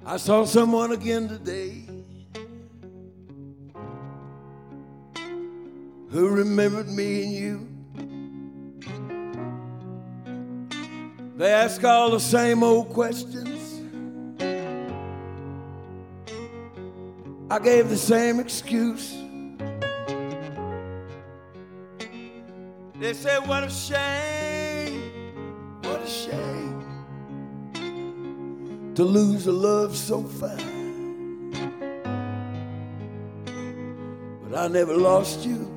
I saw someone again today who remembered me and you. They ask all the same old questions. I gave the same excuse. They said, what a shame, what a shame to lose a love so fine. But I never lost you.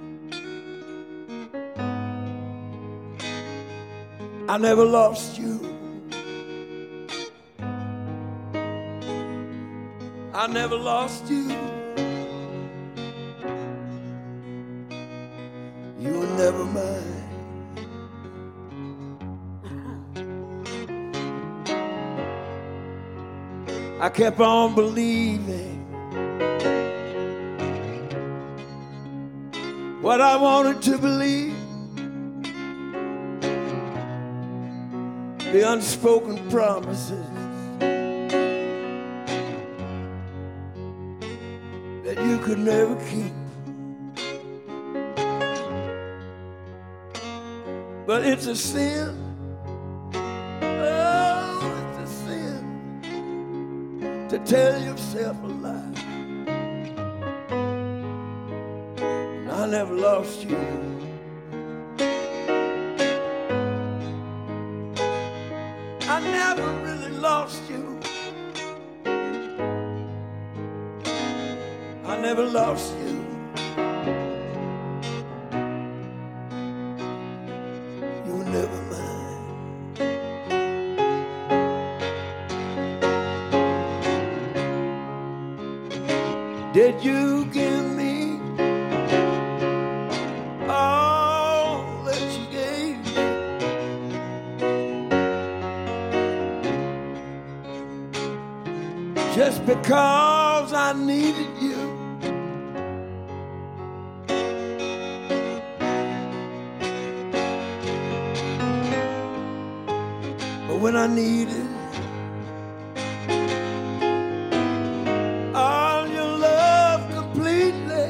I never lost you. I never lost you. You were never mine. I kept on believing what I wanted to believe. The unspoken promises that you could never keep. But it's a sin. Oh, it's a sin to tell yourself a lie. And I never lost you. I never really lost you. I never lost you. You were never mine. Did you give me all that you gave me? Just because I needed you. But when I needed all your love completely,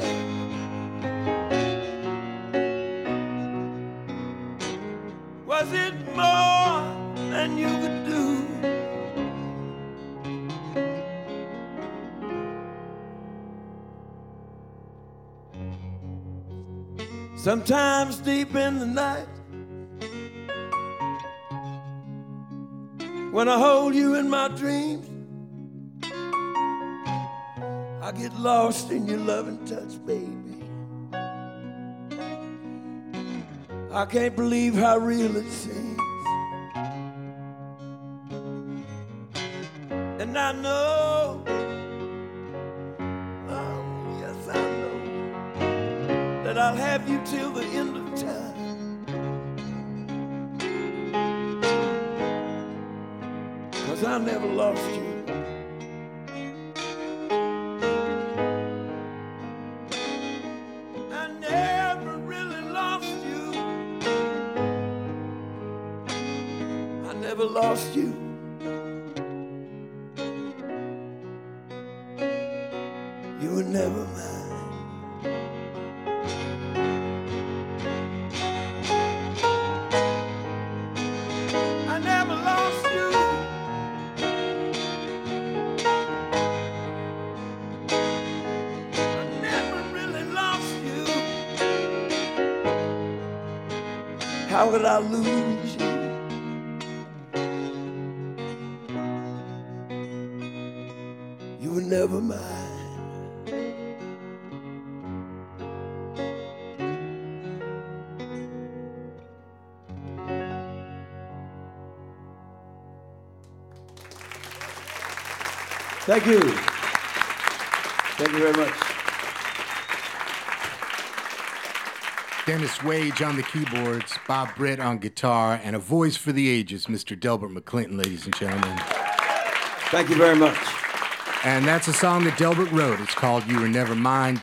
was it more than you could do? Sometimes deep in the night, when I hold you in my dreams, I get lost in your loving touch, baby. I can't believe how real it seems. And I know, oh yes I know, that I'll have you till the end of time. Cause I never lost you. I never really lost you. I never lost you. You were never mine. I never lost you. I never really lost you. How could I lose you? You were never mine. Thank you. Thank you very much. Dennis Wage on the keyboards, Bob Britt on guitar, and a voice for the ages, Mr. Delbert McClinton, ladies and gentlemen. Thank you very much. And that's a song that Delbert wrote. It's called You Were Never Mine.